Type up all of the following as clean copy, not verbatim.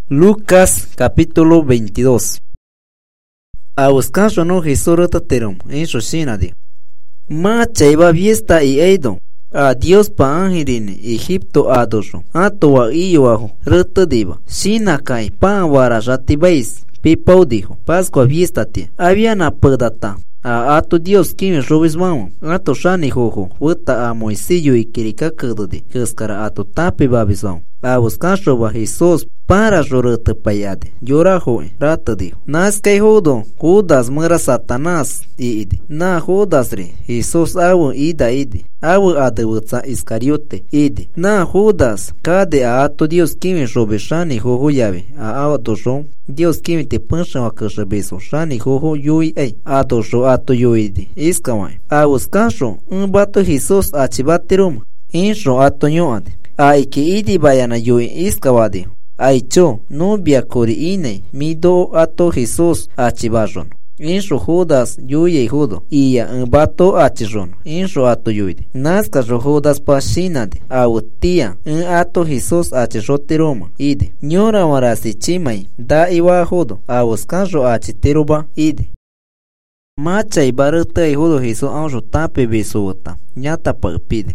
Lucas capítulo 22. A buscar no Jesús retaterum en su sinadi. Ma chaiba fiesta y eido. A Dios pa angelin Egipto adoso. Atoa iyoajo retadiva. Sinakai pa warajatibais. Pipau dijo. Pascua fiesta te. Había na pedata. A tu Dios kimi robis mamo. Ato shani jojo. Vuta a Moisillo y kirika kedodi. Keskara ato tapi babisão. A buscar a Jesús para jorate payade. Llora joven, rata dijo. Nas que jodo, Judas mura Satanás ide. Na Judas re, Jesús awu ida ide. Awu adewutsa Iscariote ide. Na Judas, cade a ato Dios kimi robe shani jojo llave. A adojo, Dios kimi te pensha wa kasha beso. Shani jojo yui ei. Adojo ato yui de. Iskawai. A buscar bato Jesús achibaterum. Insho ato nyoade. Ai que idi bayana yui iskawadi. Ai cho nubia kori ine mido ato Jesus achibajon. Insho Judas yui judo. Iya bato achijon. Insho ato yuide. Nazca Judas pashinade. Autia ato Jesus achijoteroma. Ide. Nyora warasi chimai. Da iwa judo. Awuskanjo achiteroba. Ide. Macha ibarata judo Jesus anjo tape besuota. Nyata pide.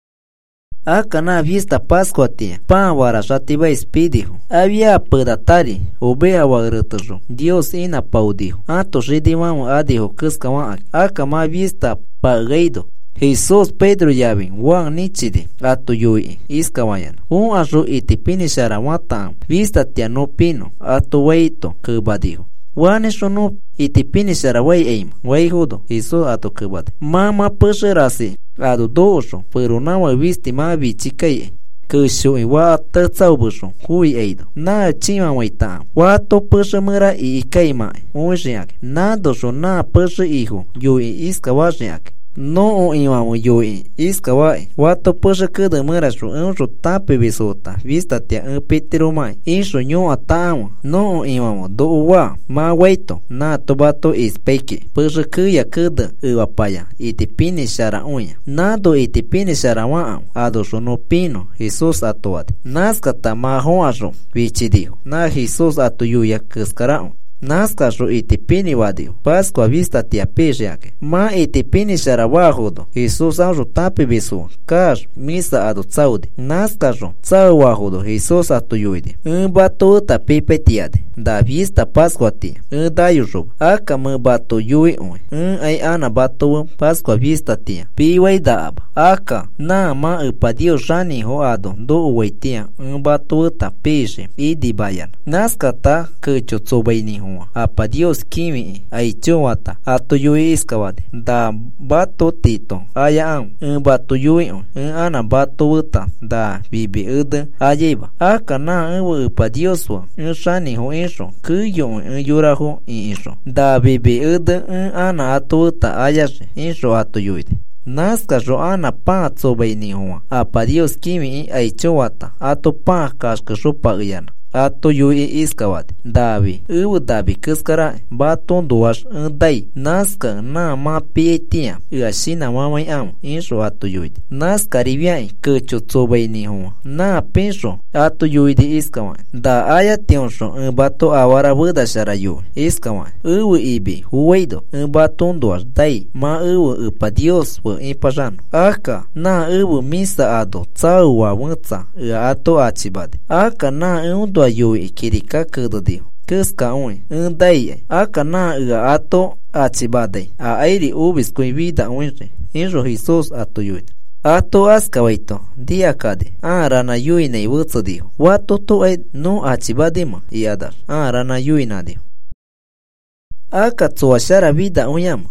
Acá na vista Pascua tia, pa warajatiba espídijo. Había pedatari, obea waratajo. Dios ina paudijo. Ato redimamo adijo kuskawa. Acá ma vista pagaido. Jesús Pedro Yavin, Juan Nichide, ato yui, iskawayan. Ajo itipini sharawata, vista tia no pino, ato weito, kubadijo. Juan eso no itipini sharaway aim, way judo, Jesús ato kubad. Mama pesherasi. Ado doso, pero nawa visti ma bichikai. Kusho iwa tatsaubuso, hui eido. Na chima waita. Wato pesha mura i ikaima. Ojeak. Na doso na pesha hijo. Yui iskawajeak. No imamu yui iskawai. Wato pesha kada muraso. Unso tape besota. Vista tia petiromai. Inso nyo atama. No imamu do uwa. Ma waito. Na tobato ispeke. Pesha kuya kada uwapaya. Itipini shara unya. Nado itipini shara waa. Adoso no pino. Jesus atoade. Naskata ma hoajo. Vichidijo. Na Jesus ato yuya kuskarao. Nascajo itipini wadio. Pascua vista tia pejeake. Ma itipini sharawajodo. Jesus anjo tape beso. Kaj misa ado tsaude. Nascajo tsauwajodo. Jesus ato yuide. Bato tape petiade. Da vista Pascua tia. Dayujob. Aka me bato yui oi. Ay ana bato Pascua vista tia. Piwai daaba. Aka na ma upadio shani hoado. Do uwaitia. Bato tapeje. Idi bayan. Nascata kecho tsobaini ho. Apa Dios kimi aichowata ato yui iskawade da bato tito aya bato yui ana bato uta da bibi ude ayeba aka na upa Dios wa shani ho insho kuyo yura ho insho da bibi ude ana ato uta ayaje insho ato yui Nazca Joana pa tsobaini ho apa Dios kimi aichowata ato pa kashkashopa uyana ato yui iskawad davi davi kuskara baton duas dai naska na ma pietia ashina mamai am insho ato yui naska riviai kucho tsobaini ho na penso ato yui de iskawa da aya tionsho bato awara buda sharayu iskawa ibi huido baton duas dai ma upa Dios po impajano aka na misa ado tsawa wutsa ato achibade aka na undo yui kirika kudo kuska oi dai aka na ato achibade a airi ubis vida onje injo Jesus ato yui ato askawaito dia kade rana yui nei wutso dio wato to no achibadema iadar rana yui nadio aka tsuashara vida onyama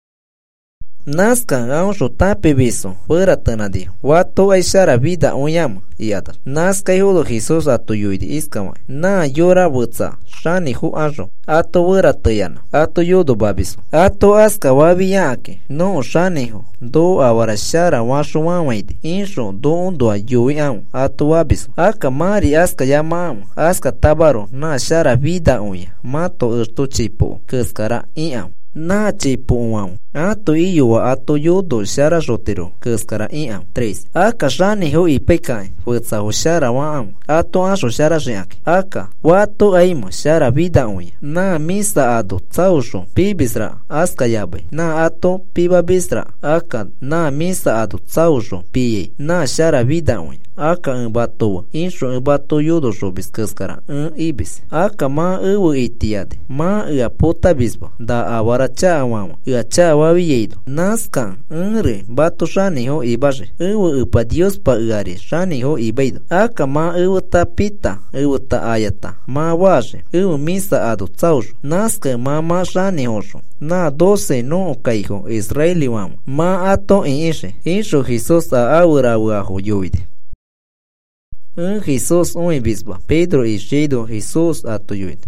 Nazca anjo tape beso fuera tanadi wato aishara vida onyama iada Nazca yudo Jesus ato yuidi iskama na yora butsa shani hu anjo ato fuera tayana ato yudo babiso ato aska wabi yake no shani hu do awara shara washo mamaidi insho do undo yui am ato wabiso aka mari aska yama aska tabaro na shara vida onya mato esto chipo kuskara iam Na chipuam. Ato iyuwa ato yodo shara rotero. Kaskara iam. 3. Aka shani ho ipekai. Futsa ho shara waam. Ato asho shara reak. Aka. Wato aimo shara vida uya. Na misa ado tsausho. Pibisra. Aska yabe. Na ato piba bisra. Aka. Na misa ado tsausho. Piye. Na shara vida uya. Aka bato. Insho bato yodo shobis kaskara. Ibis. Aka ma uwa itiade. Ma ua pota bisba. Da awara cha awama. Ua cha waviyedo. Naskan. Unre. Bato shani ho ibaje. Uwa upa Dios pa uare. Shani ho ibaido. Aka ma uwa ta pita. Uwa ta ayata. Ma waje. Uwa misa ado tsausho. Naska ma shani hosho. Na 12 no okaiho. Israeli wama. Ma ato in ishe. Insho Jesus a awura uaho yoide. Jesus bisba. Pedro e Sheido Jesus ato yoide.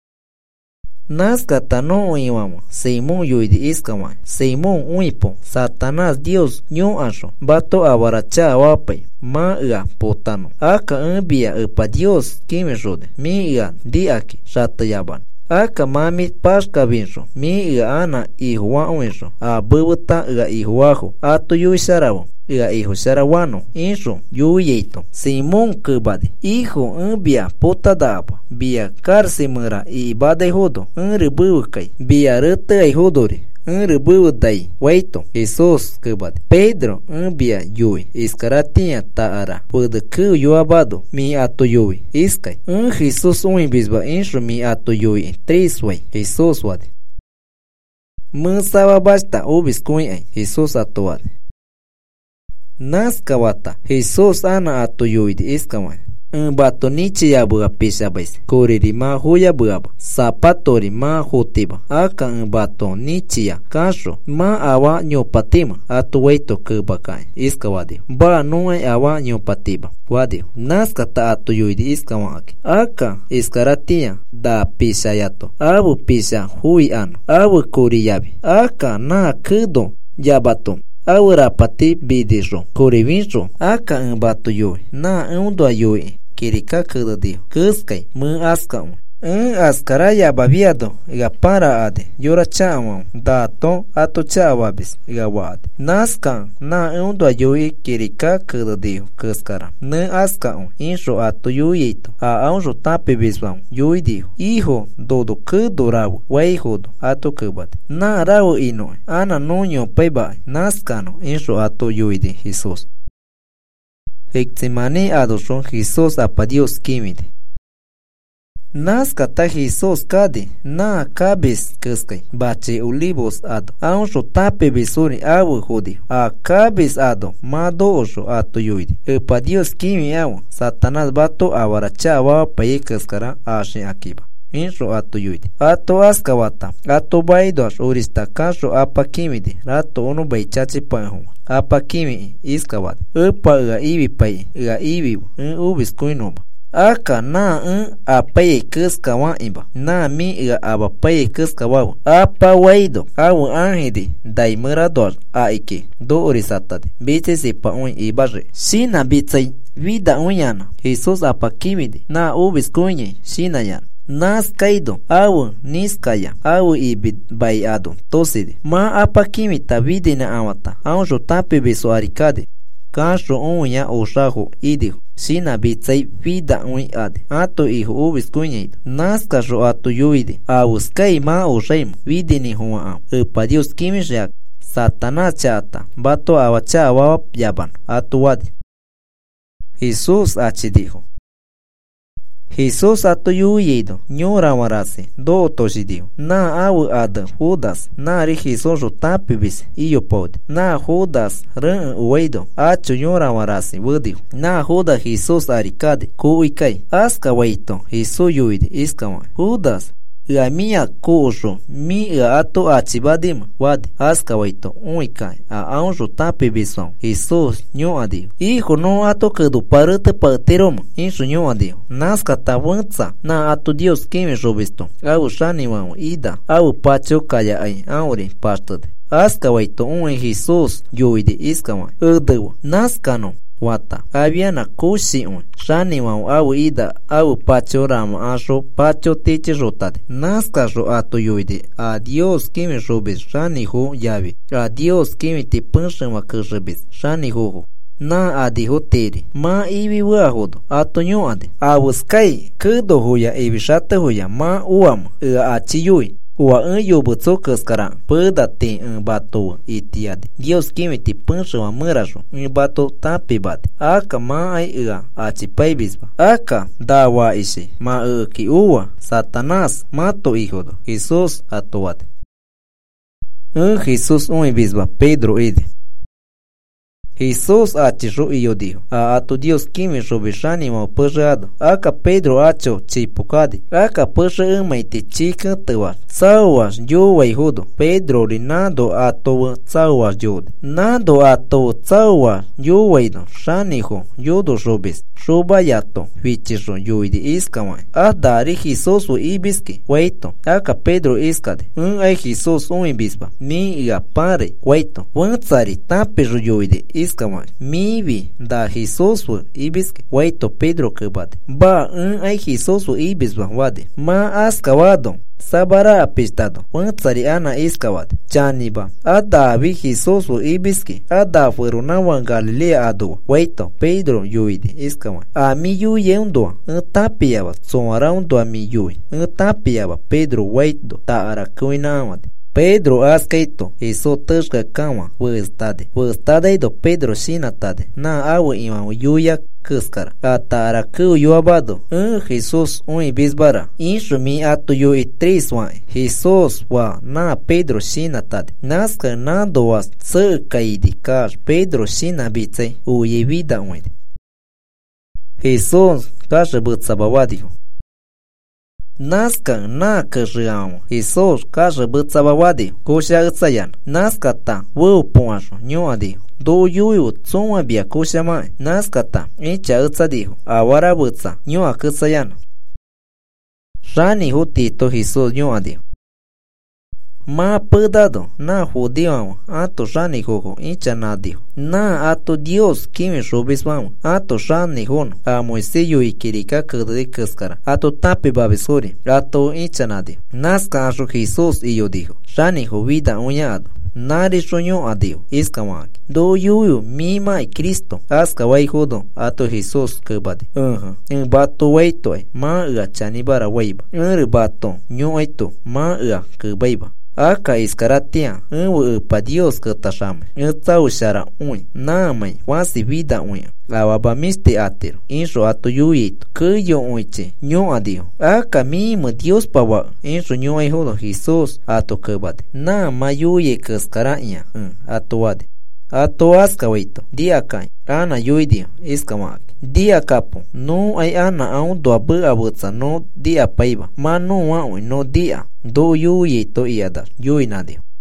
Nasca tano uiwama. Simon yoide iskama. Simon uipo. Satanás Dios nyo asho. Bato awaracha wapai. Ma ua potano. Aka bia upa Dios kime jode. Mi ua di aki. Shata yaban. Aka mami paska binsho. Mi ua ana ihuwa uinsho. A bubuta ua ihuwaho. Ato yuisarawo. Ua hijo sarawano. Insho yuyeito. Simon kubade. Hijo bia pota daba. Bia karsimura i bade hodo. Ribukai. Bia rete hodori. Ribukai. Waito. Jesus kubade. Pedro bia yui. Iskaratinha taara. Pude ku yuabado. Mi ato yui. Iskai. Jesus bisba. Insho mi ato yui. 3 way. Jesus wade. Munsaba basta obis kuin. Jesus atoade. Naskawata. Jesus ana ato yoide iskawan. Bato nichi yabuga pishabais. Koriri ma huya buaba. Zapatori ma hotiba. Aka bato nichi ya. Kasho. Ma awa nyopatima. Ato weito kubakai. Iskawadi. Ba nuai awa nyopatiba. Wadi. Naskata ato yoide iskawaki. Aka iskaratia. Da pishayato. Abu pisha hui ano. Abu kori yabi. Aka na kudo yabato. Awura pati bidijo. Korivinjo. Aka bato yoi. Na undo yoi. Kirika kudo dio. Kuskai. Mu aska. Askara yabaviado. Iga para ade. Yora chama. Dato ato chavabis. Iga wade. Naska. Na undo yoi. Kirika kudo dio. Kuskara. Ne aska. Insho ato yoito. A anjo tape bisbam. Yoi dio. Hijo dodo kudo rabo. Wai hodo. Ato kubate. Na rabo ino. Ana nonyo peba. Naskano. Insho ato yoide. Jesus. Hektimane adosho. Jesus apa Dios kimide. Naskata Jesus kade. Na kabis kuskai. Bache olivos ado. Anjo tape bisori awu hodi. A kabis ado. Mado osho ato yoide. Epa Dios kimi awu. Satanás bato awaracha awa paye kuskara ashe akiba. Insho ato yoide. Ato askawata. Ato baidosh orista kasho apa kimide. Rato ono baichachi panho. Apa kimi iskawat. Epa ua ibi paye. Ua ibi. Ubis kuinoba. Aka na apaye kuskawa imba. Na mi ua abapaye kuskawa. Apa waido. Awu anhidi. Daimurador aike. Do orisatade. Biche sipa un ibaje. Sina bitzai. Vida unyana. Jesus apa kimide. Na ubis kuinye. Sina yana. Naskaido. Awu niskaya. Awu ibid baiado. Toside. Ma apa kimita vidina awata. Anjo tape beso arikade. Kasho unya oshaho idiho. Sina bitzai vida ui ade. Ato iho ubis kuñeido. Naskasho ato yuide. Awuskai ma oshaim. Vidini hua am. Epa Dios kimishiak. Satanás chata. Bato awacha awap yaban. Ato wadi. Jesus achidiho. Jesus ato yuyedo. Nyora warase. Do toshidio. Na awu ada. Judas. Na ri Jesus tape bis. Iyo pode. Na Judas. Ren uweido. Acho nyora warase. Wudio. Na Judas Jesus arikade. Kuikai. Aska weito. Jesus yuide. Iskawa. Judas. Ua mia kojo. Mi ua ato achibadima. Wade. Aska weito. Uikai. A anjo tape bisão. Jesus nyo adio. Hijo no ato kedo parete pateroma. Insho nyo adio. Naska tawanza. Na ato Dios kime jobisto. Awu shani wao ida. Awu pacho kaya ai. Aure pastade. Aska weito Jesus yoide iskawa. Edewa. Naska no. wata aviana kushi un shani wa awu ida awu pacho rama asho pacho teche rotade naska ro ato yoide a Dios kimi robes shani ho yavi a Dios kimi te punshma kurbes shani ho na adi hoteri ma ibi wahodo atonyo ade awuskai kudo hoya ebishate hoya ma uam a chiyui wa yo butso kaskara pueda te bato itiade Dios kimi ti punshwa murajo bato tapibate aka ma ai a chipaibisba aka dawa ise ma ki uwa Satanás mato hijodo Jesus atoate Jesus bisba Pedro ide Jesus achiru iyo dijo a tu Dios kimi robishani ma perrado aka Pedro acho chipokadi aka perre maite chika tewa sawas yo waihudo Pedro rinado ato sawas yo nado ato sawas yo waido shaniho yodo robis robayato fichiro yoidi iskama adari Jesus ibiski waito aka Pedro iskade ai Jesus ibisba mi ia pare waito wantsari tapiro yoidi iskama mibi da Jesus ibiski waito Pedro kebade ba ai Jesus ibisba wade ma askawado sabara apistado wantsari ana iskawade chaniba adavi Jesus ibiski ada fueron a Galilea ado waito Pedro yoidi iskama a mi yu yendo tapiaba sonaraundo a mi yu tapiaba Pedro waito ta arakuinamade Pedro askeito eso tashka kama westade do Pedro sinatade na awe ima yuya kuskara atara ku yuabado Jesus bisbara inshumi atu yu itriswa Jesus wa na Pedro sinatade naska nando was kaidi kar Pedro sinabitse uyevida wede Jesus kashe butsabawadi naska na kajam Jesus kashe butsabawadi kosha utsayan naska ta wo ponjo nyoadi do yuyu tsoma bia kosha ma naska ta echa utsadiho awara butsa nyoa kutsayan rani hutito Jesus nyoadi ma pedado na judío ato rani jojo echa nadio na ato Dios kimi robismam ato rani hono a Moisés yo ikirika kede kaskara ato tape babesori ato echa nadio naska aso Jesus y yo dijo rani jo vida uñado nari soño adio iskamaki do yuyu mima Cristo aska wai jodo ato Jesus kebade en bato waito ma a chanibara waiba en bato nyo aito ma a kebaiba aka iskaratia pa Dios katashame tau shara ui namai wasi vida ui awabamiste atero inso ato yuito kuyo uiche nyo adio aka mimo Dios pawa inso nyo ai hodo Jesus ato kebade na mayuye kaskaraia ato wade ato aska waito dia kai ana yuidio iskamaki dia capo no ai ana aun do abu abutsa no dia paiba mano wa no dia do yuito iada yuinadio